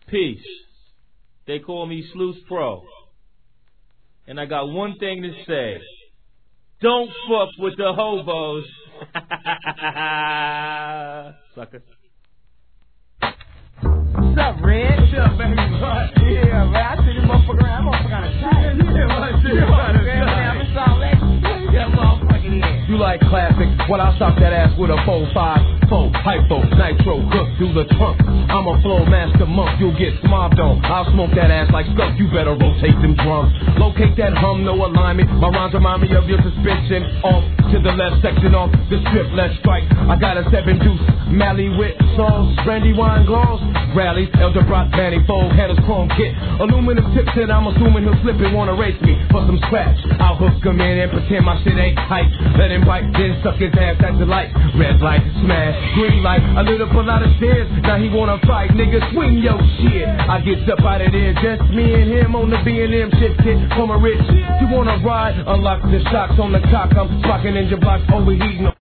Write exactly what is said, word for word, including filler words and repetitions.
Peace. They call me Sluice Pro. And I got one thing to say. Don't fuck with the hobos. Sucker. What's up, Red? What's up, baby? Yeah, man. I see this motherfucker around. That motherfucker on a tie. Yeah, I see him on a tie. I'm in Salt Lake. That motherfucker in. You like classic? Well, I'll stop that ass with a four five four hypo nitro hook through the trunk. I'm a flow master monk. You'll get mobbed on. I'll smoke that ass like skunk. You better rotate them drums. Locate that hum, no alignment. My rhymes remind me of your suspension. Off to the left section off the strip. Let's strike. I got a seven deuce. Mally with sauce. Brandy wine gloss. Rallies. Elder Brock manifold. Headers chrome kit. Aluminum tips and I'm assuming he'll slip and wanna race me for some scratch. I'll hook him in and pretend my shit ain't hype. Let him bite, then suck his ass at the light. Red light, smash, green light. I lit up a lot of stairs. Now he wanna fight. Nigga, swing your shit. I get up out of there. Just me and him on the B and M shit kit. From a rich. You wanna ride? Unlock the shocks on the cock. I'm rocking in your blocks overheating.